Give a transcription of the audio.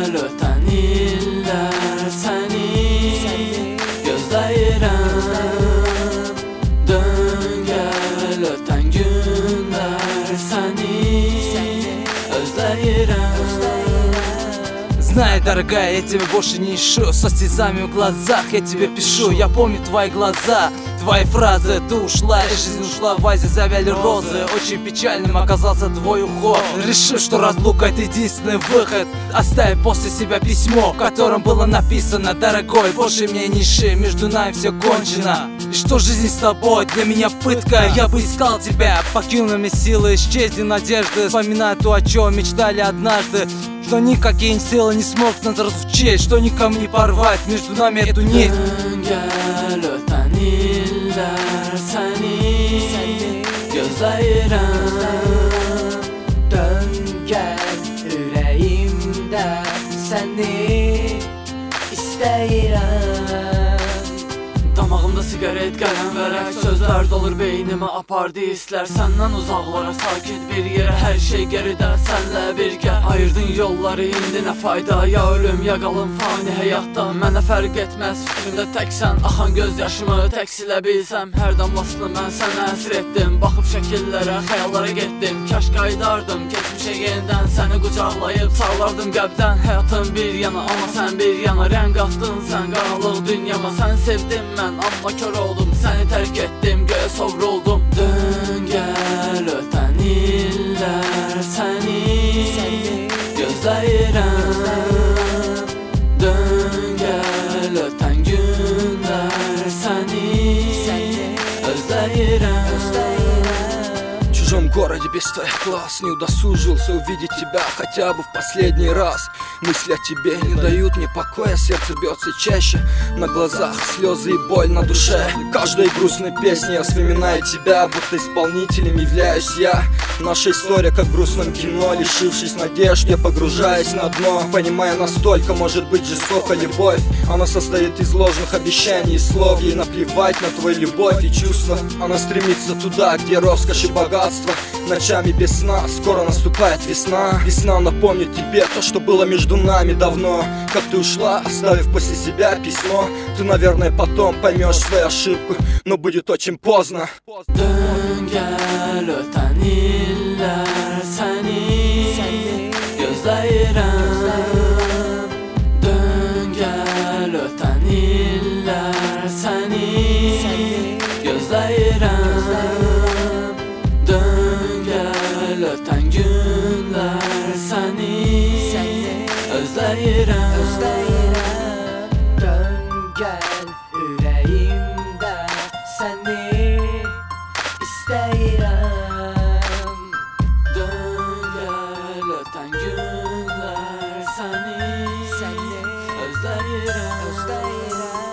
gel öten iller seni gözləyirəm. Dön gel öten günlər seni özləyirəm. Знай, дорогая, я тебя больше не ищу. Со слезами в глазах я тебе пишу. Я помню твои глаза, твои фразы. Ты ушла, и жизнь ушла, в вазе завяли розы. Очень печальным оказался твой уход. Решив, что разлука — это единственный выход, оставив после себя письмо, в котором было написано: дорогой, больше меня не ищи, между нами все кончено. И что жизнь с тобой для меня пытка. Я бы искал тебя, покинул меня силы, исчезли надежды. Вспоминаю то, о чем мечтали однажды, что никакие силы не смогут нас разлучить, что никому не порвать между нами эту нить. Dön gel öten iller seni gözləyirəm. Dön gel ürəyimdə səni istəyirəm. Damağımda sigaret, qələm vərəq, sözlər dolur beynimə, apardı hisslər. Səndən uzaqlara, sakit bir yerə, hər şey geridə sənlə birgə. Ayırdın yolları, indi nə fayda, ya ölüm, ya qalım fani həyatda. Mənə fərq etməz, fikrimdə təksən, axan göz yaşımı tək silə bilsəm. Hər damlasını mən sənə əsir etdim, baxıb şəkillərə, xəyallara getdim. Kaş qaydardım, keçmişə yenidən səni qucaqlayıb sağlardım qəlbdən. Həyatım bir yana, amma sən bir yana, rəng atdın sən qaranlıq dünyama. Sən sevdim mən, amma kör oldum, səni tərk etdim, göyə sovruldum. Dön gel öten iller səni gözləyirəm. Dön gel öten günlər səni özləyirəm. В чужом городе без твоих глаз не удосужился увидеть тебя хотя бы в последний раз. Мысли о тебе не дают мне покоя, сердце бьется чаще, на глазах слезы и боль на душе. Каждой грустной песни я вспоминаю тебя, будто исполнителем являюсь я. Наша история как в грустном кино, лишившись надежд, я погружаюсь на дно. Понимая, настолько может быть жестока любовь. Она состоит из ложных обещаний и слов. Ей наплевать на твою любовь и чувства. Она стремится туда, где роскошь и богатство. Ночами без сна, скоро наступает весна. Весна напомнит тебе то, что было между нами давно. Как ты ушла, оставив после себя письмо. Ты, наверное, потом поймешь свою ошибку, но будет очень поздно. Dön gel öten iller səni gözləyirəm. Dön gel öten iller səni gözləyirəm. Dön gel öten günlər səni özləyirəm. Dön gel ürəyimdə səni istəyirəm. Dön gel öten günlər səni özləyirəm.